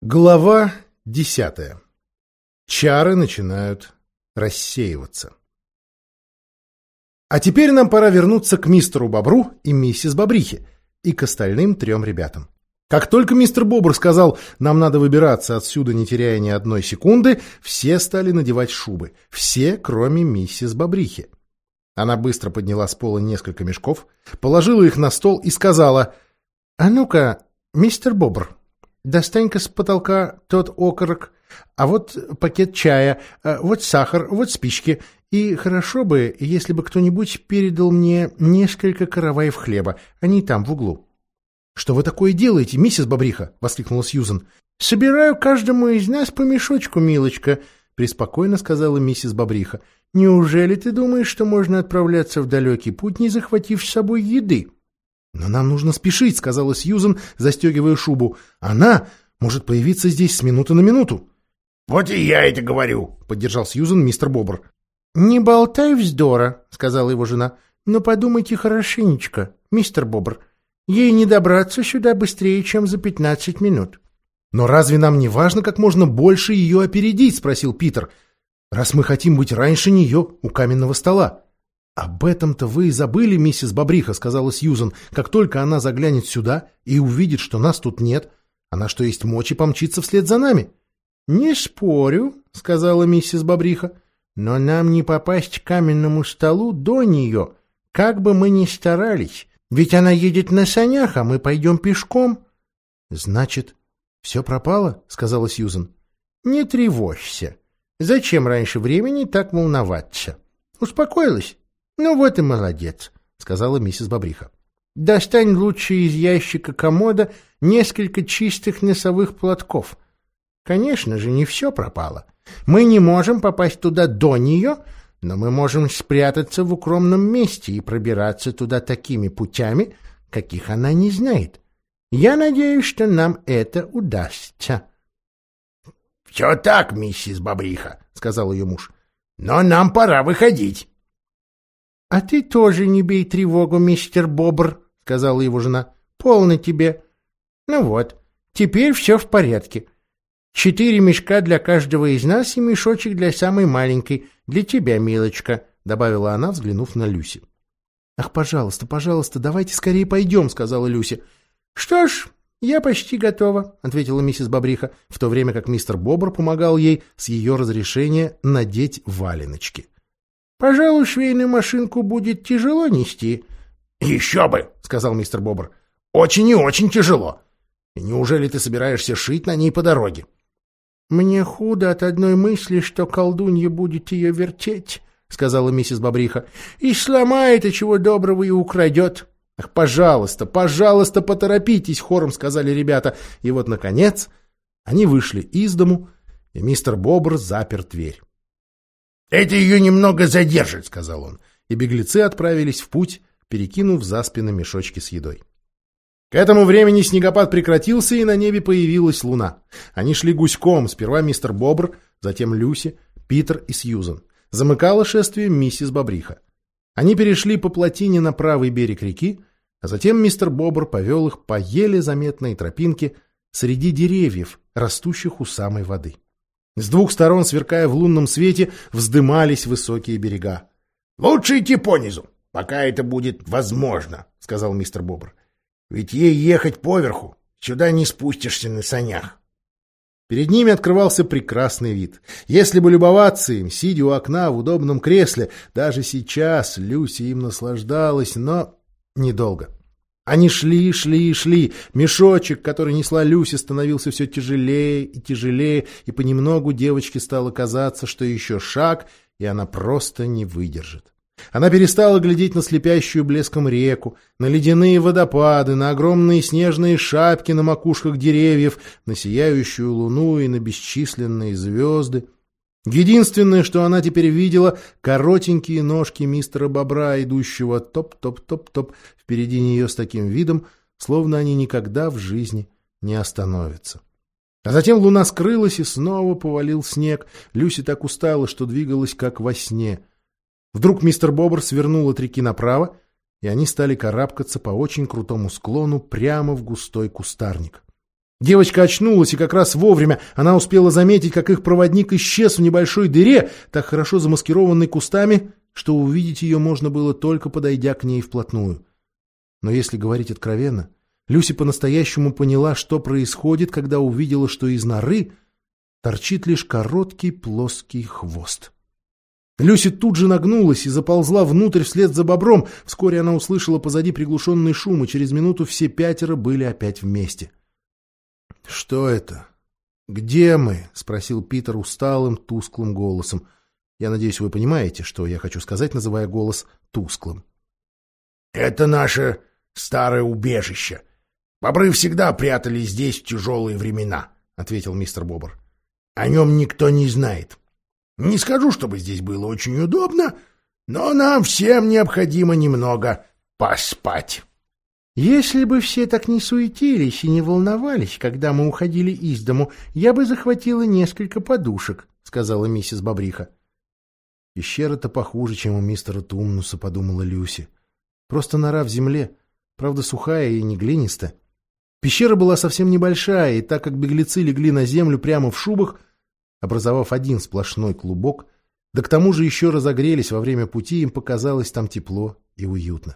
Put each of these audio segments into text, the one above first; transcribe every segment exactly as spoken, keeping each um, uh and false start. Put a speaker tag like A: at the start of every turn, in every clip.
A: Глава десятая. Чары начинают рассеиваться. А теперь нам пора вернуться к мистеру Бобру и миссис Бобрихе и к остальным трем ребятам. Как только мистер Бобр сказал, нам надо выбираться отсюда, не теряя ни одной секунды, все стали надевать шубы. Все, кроме миссис Бобрихи. Она быстро подняла с пола несколько мешков, положила их на стол и сказала: «А ну-ка, мистер Бобр, достань-ка с потолка тот окорок, а вот пакет чая, вот сахар, вот спички. И хорошо бы, если бы кто-нибудь передал мне несколько караваев хлеба, они там, в углу». «Что вы такое делаете, миссис Бобриха?» — воскликнула Сьюзен. «Собираю каждому из нас по мешочку, милочка», — преспокойно сказала миссис Бобриха. «Неужели ты думаешь, что можно отправляться в далекий путь, не захватив с собой еды?» «Но нам нужно спешить», — сказала Сьюзен, застегивая шубу. «Она может появиться здесь с минуты на минуту».
B: «Вот и я это говорю», —
A: поддержал Сьюзен мистер Бобр.
C: «Не болтай вздора», — сказала его жена. «Но подумайте хорошенечко, мистер Бобр. Ей не добраться сюда быстрее, чем за пятнадцать минут».
A: «Но разве нам не важно как можно больше ее опередить?» — спросил Питер. «Раз мы хотим быть раньше нее у каменного стола». «Об этом-то вы и забыли, миссис Бобриха», — сказала Сьюзен. «Как только она заглянет сюда и увидит, что нас тут нет, она что есть мочи помчится вслед за нами».
C: «Не спорю», — сказала миссис Бобриха, — «но нам не попасть к каменному столу до нее, как бы мы ни старались. Ведь она едет на санях, а мы пойдем пешком».
A: «Значит, все пропало?» — сказала Сьюзен.
C: «Не тревожься. Зачем раньше времени так волноваться? Успокоилась? Ну вот и молодец», — сказала миссис Бобриха. «Достань лучше из ящика комода несколько чистых носовых платков. Конечно же, не все пропало. Мы не можем попасть туда до нее, но мы можем спрятаться в укромном месте и пробираться туда такими путями, каких она не знает. Я надеюсь, что нам это удастся».
B: «Все так, миссис Бобриха», — сказал ее муж. «Но нам пора выходить».
C: «А ты тоже не бей тревогу, мистер Бобр», — сказала его жена. «Полно тебе. Ну вот, теперь все в порядке. Четыре мешка для каждого из нас и мешочек для самой маленькой, для тебя, милочка», — добавила она, взглянув на Люси.
A: «Ах, пожалуйста, пожалуйста, давайте скорее пойдем», — сказала Люси.
C: «Что ж, я почти готова», — ответила миссис Бобриха,
A: в то время как мистер Бобр помогал ей с ее разрешения надеть валеночки.
C: «Пожалуй, швейную машинку будет тяжело нести».
B: «Еще бы», — сказал мистер Бобр. «Очень и очень тяжело. И неужели ты собираешься шить на ней по дороге?»
C: «Мне худо от одной мысли, что колдунья будет ее вертеть», — сказала миссис Бобриха, — «и сломает, и чего доброго и украдет».
A: «Ах, пожалуйста, пожалуйста, поторопитесь», — хором сказали ребята. И вот, наконец, они вышли из дому, и мистер Бобр запер дверь.
B: «Это ее немного задержит», — сказал он,
A: и беглецы отправились в путь, перекинув за спины мешочки с едой. К этому времени снегопад прекратился, и на небе появилась луна. Они шли гуськом, сперва мистер Бобр, затем Люси, Питер и Сьюзен. Замыкала шествие миссис Бобриха. Они перешли по плотине на правый берег реки, а затем мистер Бобр повел их по еле заметной тропинке среди деревьев, растущих у самой воды. С двух сторон, сверкая в лунном свете, вздымались высокие берега.
B: «Лучше идти понизу, пока это будет возможно», — сказал мистер Бобр. «Ведь ей ехать поверху, сюда не спустишься на санях».
A: Перед ними открывался прекрасный вид. Если бы любоваться им, сидя у окна в удобном кресле, даже сейчас Люси им наслаждалась, но недолго. Они шли, шли, шли. Мешочек, который несла Люси, становился все тяжелее и тяжелее, и понемногу девочке стало казаться, что еще шаг, и она просто не выдержит. Она перестала глядеть на слепящую блеском реку, на ледяные водопады, на огромные снежные шапки на макушках деревьев, на сияющую луну и на бесчисленные звезды. Единственное, что она теперь видела — коротенькие ножки мистера Бобра, идущего топ-топ-топ-топ впереди нее с таким видом, словно они никогда в жизни не остановятся. А затем луна скрылась, и снова повалил снег. Люси так устала, что двигалась как во сне. Вдруг мистер Бобр свернул от реки направо, и они стали карабкаться по очень крутому склону прямо в густой кустарник. Девочка очнулась, и как раз вовремя она успела заметить, как их проводник исчез в небольшой дыре, так хорошо замаскированной кустами, что увидеть ее можно было только подойдя к ней вплотную. Но если говорить откровенно, Люси по-настоящему поняла, что происходит, когда увидела, что из норы торчит лишь короткий плоский хвост. Люси тут же нагнулась и заползла внутрь вслед за бобром. Вскоре она услышала позади приглушенный шум, и через минуту все пятеро были опять вместе. — Что это? Где мы? — спросил Питер усталым, тусклым голосом. Я надеюсь, вы понимаете, что я хочу сказать, называя голос тусклым.
B: — Это наше старое убежище. Бобры всегда прятались здесь в тяжелые времена, — ответил мистер Бобр. — О нем никто не знает. Не скажу, чтобы здесь было очень удобно, но нам всем необходимо немного поспать.
C: — Если бы все так не суетились и не волновались, когда мы уходили из дому, я бы захватила несколько подушек, — сказала миссис Бобриха. — Пещера-то похуже, чем у мистера Тумнуса, — подумала Люси. Просто нора в земле, правда сухая и не глинистая. Пещера была совсем небольшая, и так как беглецы легли на землю прямо в шубах, образовав один сплошной клубок, да к тому же еще разогрелись во время пути, им показалось там тепло и уютно.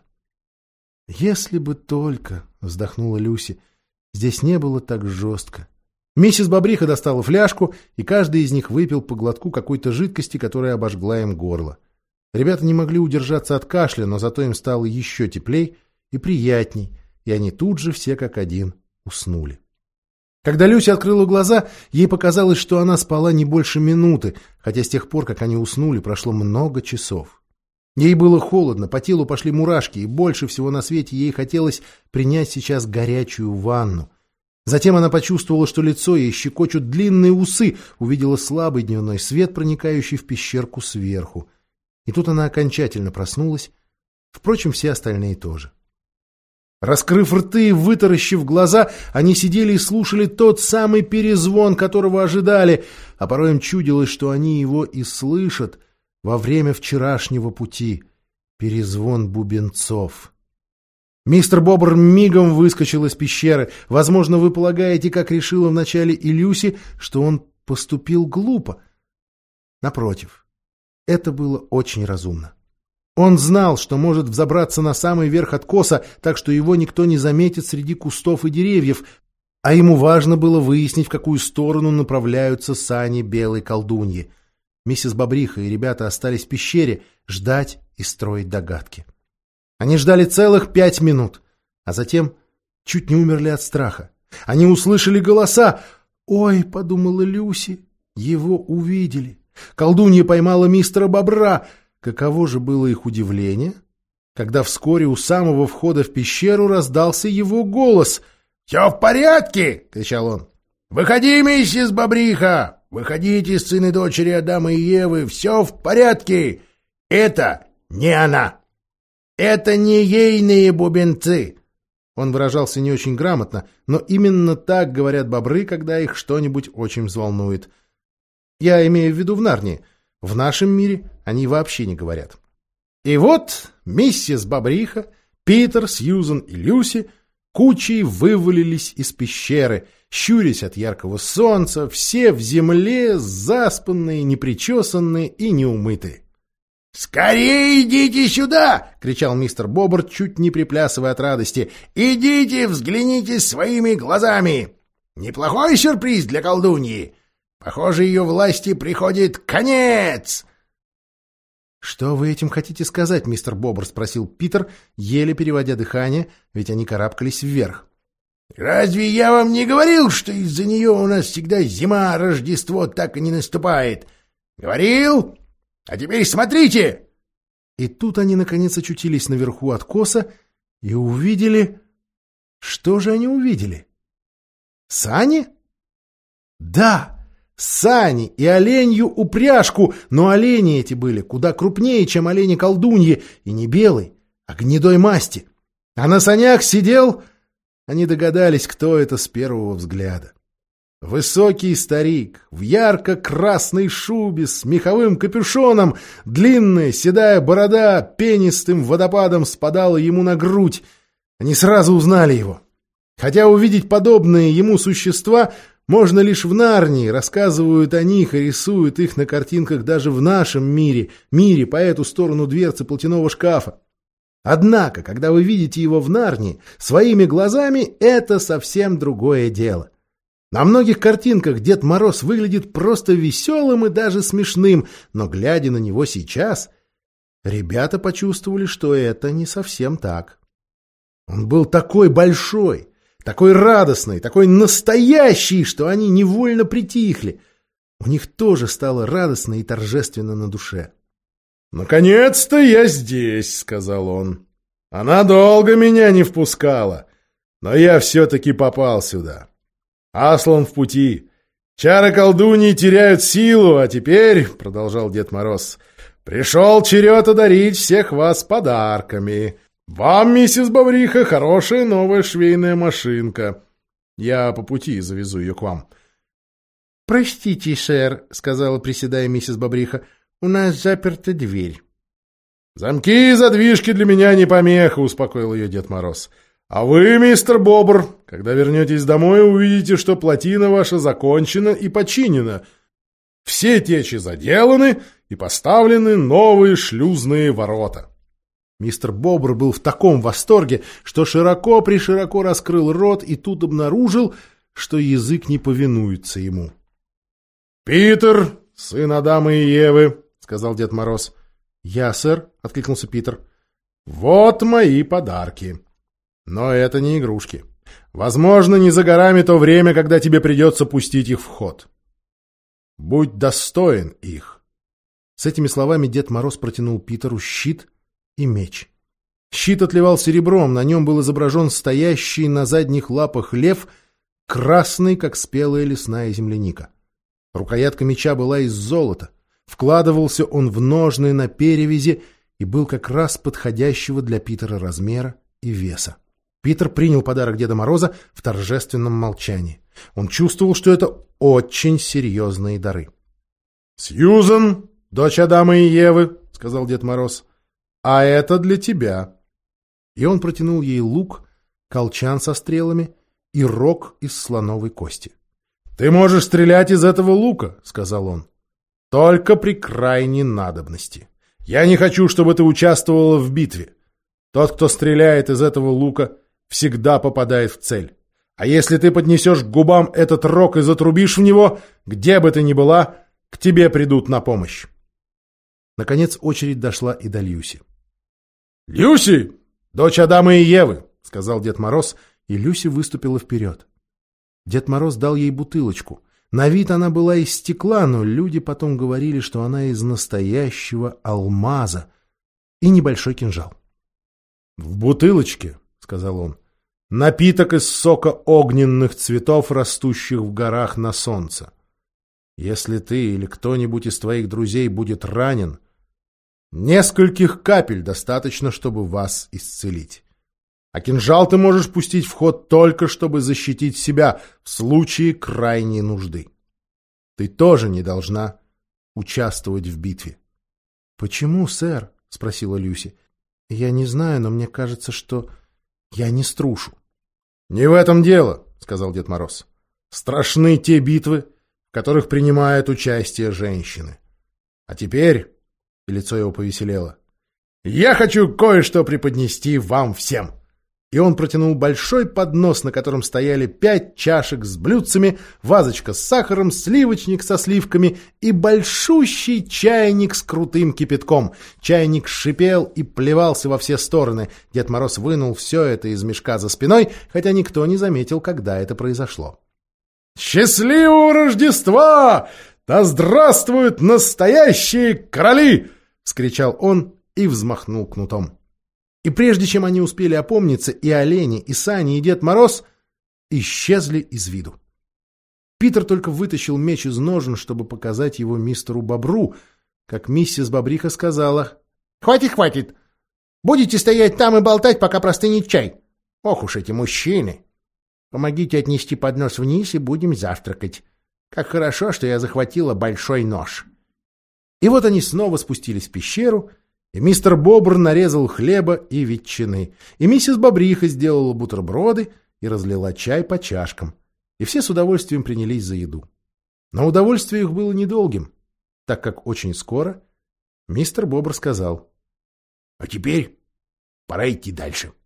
C: «Если бы только, — вздохнула Люси, — здесь не было так жестко». Миссис Бобриха достала фляжку, и каждый из них выпил по глотку какой-то жидкости, которая обожгла им горло. Ребята не могли удержаться от кашля, но зато им стало еще теплей и приятней, и они тут же все как один уснули. Когда Люси открыла глаза, ей показалось, что она спала не больше минуты, хотя с тех пор, как они уснули, прошло много часов. Ей было холодно, по телу пошли мурашки, и больше всего на свете ей хотелось принять сейчас горячую ванну. Затем она почувствовала, что лицо ей щекочут длинные усы, увидела слабый дневной свет, проникающий в пещерку сверху. И тут она окончательно проснулась, впрочем, все остальные тоже. Раскрыв рты и вытаращив глаза, они сидели и слушали тот самый перезвон, которого ожидали, а порой им чудилось, что они его и слышат во время вчерашнего пути. Перезвон бубенцов. Мистер Бобр мигом выскочил из пещеры. Возможно, вы полагаете, как решила вначале и Люси, что он поступил глупо. Напротив, это было очень разумно. Он знал, что может взобраться на самый верх откоса, так что его никто не заметит среди кустов и деревьев, а ему важно было выяснить, в какую сторону направляются сани белой колдуньи. Миссис Бобриха и ребята остались в пещере ждать и строить догадки. Они ждали целых пять минут, а затем чуть не умерли от страха. Они услышали голоса. «Ой», — подумала Люси, — «его увидели». Колдунья поймала мистера Бобра. Каково же было их удивление, когда вскоре у самого входа в пещеру раздался его голос.
B: «Все в порядке!» — кричал он. «Выходи, миссис Бобриха! Выходите, сыны и дочери Адама и Евы! Все в порядке! Это не она! Это не ейные бубенцы!»
A: Он выражался не очень грамотно, но именно так говорят бобры, когда их что-нибудь очень взволнует. Я имею в виду в Нарнии. В нашем мире они вообще не говорят. И вот миссис Бобриха, Питер, Сьюзен и Люси кучей вывалились из пещеры, щурясь от яркого солнца, все в земле, заспанные, непричесанные и неумытые.
B: «Скорее идите сюда!» — кричал мистер Бобр, чуть не приплясывая от радости. «Идите, взгляните своими глазами! Неплохой сюрприз для колдуньи! Похоже, ее власти приходит конец!»
A: «Что вы этим хотите сказать, мистер Бобр?» — спросил Питер, еле переводя дыхание, ведь они карабкались вверх.
B: «Разве я вам не говорил, что из-за нее у нас всегда зима, а Рождество так и не наступает? Говорил? А теперь смотрите!»
A: И тут они, наконец, очутились наверху откоса и увидели... Что же они увидели? Сани? Да! Сани и оленью упряжку, но олени эти были куда крупнее, чем олени-колдуньи, и не белой, а гнедой масти. А на санях сидел... Они догадались, кто это с первого взгляда. Высокий старик в ярко-красной шубе с меховым капюшоном, длинная седая борода пенистым водопадом спадала ему на грудь. Они сразу узнали его. Хотя увидеть подобные ему существа можно лишь в Нарнии, рассказывают о них и рисуют их на картинках даже в нашем мире, мире по эту сторону дверцы платяного шкафа. Однако, когда вы видите его в Нарнии, своими глазами, это совсем другое дело. На многих картинках Дед Мороз выглядит просто веселым и даже смешным, но, глядя на него сейчас, ребята почувствовали, что это не совсем так. Он был такой большой, такой радостный, такой настоящий, что они невольно притихли. У них тоже стало радостно и торжественно на душе.
B: «Наконец-то я здесь», — сказал он. «Она долго меня не впускала, но я все-таки попал сюда. Аслан в пути. Чары колдуньи теряют силу, а теперь, — продолжал Дед Мороз, — пришел черед одарить всех вас подарками. Вам, миссис Бобриха, хорошая новая швейная машинка. Я по пути завезу ее к вам».
C: «Простите, сэр», — сказала, приседая миссис Бобриха, — «у нас заперта дверь».
B: «Замки и задвижки для меня не помеха», — успокоил ее Дед Мороз. «А вы, мистер Бобр, когда вернетесь домой, увидите, что плотина ваша закончена и починена. Все течи заделаны и поставлены новые шлюзные ворота».
A: Мистер Бобр был в таком восторге, что широко-пришироко раскрыл рот и тут обнаружил, что язык не повинуется ему.
B: «Питер, сын Адама и Евы», — сказал Дед Мороз.
A: «Я, сэр», — откликнулся Питер.
B: «Вот мои подарки. Но это не игрушки. Возможно, не за горами то время, когда тебе придется пустить их в ход. Будь достоин их».
A: С этими словами Дед Мороз протянул Питеру щит и меч. Щит отливал серебром, на нем был изображен стоящий на задних лапах лев, красный, как спелая лесная земляника. Рукоятка меча была из золота. Вкладывался он в ножны на перевязи и был как раз подходящего для Питера размера и веса. Питер принял подарок Деда Мороза в торжественном молчании. Он чувствовал, что это очень серьезные дары.
B: «Сьюзен, дочь Адама и Евы», — сказал Дед Мороз, — «а это для тебя».
A: И он протянул ей лук, колчан со стрелами и рог из слоновой кости.
B: «Ты можешь стрелять из этого лука», — сказал он, — «только при крайней надобности. Я не хочу, чтобы ты участвовала в битве. Тот, кто стреляет из этого лука, всегда попадает в цель. А если ты поднесешь к губам этот рог и затрубишь в него, где бы ты ни была, к тебе придут на помощь».
A: Наконец очередь дошла и до Люси.
B: «Люси, дочь Адама и Евы», — сказал Дед Мороз,
A: и Люси выступила вперед. Дед Мороз дал ей бутылочку. На вид она была из стекла, но люди потом говорили, что она из настоящего алмаза, и небольшой кинжал.
B: «В бутылочке, — сказал он, — напиток из сока огненных цветов, растущих в горах на солнце. Если ты или кто-нибудь из твоих друзей будет ранен, нескольких капель достаточно, чтобы вас исцелить. А кинжал ты можешь пустить в ход только, чтобы защитить себя в случае крайней нужды. Ты тоже не должна участвовать в битве».
A: «Почему, сэр?» — спросила Люси. «Я не знаю, но мне кажется, что я не струшу».
B: «Не в этом дело, — сказал Дед Мороз. Страшны те битвы, в которых принимают участие женщины. А теперь...» — и лицо его повеселело. «Я хочу кое-что преподнести вам всем». И он протянул большой поднос, на котором стояли пять чашек с блюдцами, вазочка с сахаром, сливочник со сливками и большущий чайник с крутым кипятком. Чайник шипел и плевался во все стороны. Дед Мороз вынул все это из мешка за спиной, хотя никто не заметил, когда это произошло. «Счастливого Рождества! Да здравствуют настоящие короли!» — вскричал он и взмахнул кнутом. И прежде чем они успели опомниться, и олени, и сани, и Дед Мороз исчезли из виду. Питер только вытащил меч из ножен, чтобы показать его мистеру Бобру, как миссис Бобриха сказала:
C: «Хватит, хватит! Будете стоять там и болтать, пока простынет чай. Ох уж эти мужчины! Помогите отнести поднос вниз, и будем завтракать. Как хорошо, что я захватила большой нож».
A: И вот они снова спустились в пещеру, и мистер Бобр нарезал хлеба и ветчины, и миссис Бобриха сделала бутерброды, и разлила чай по чашкам, и все с удовольствием принялись за еду. Но удовольствие их было недолгим, так как очень скоро мистер Бобр сказал:
B: — А теперь пора идти дальше.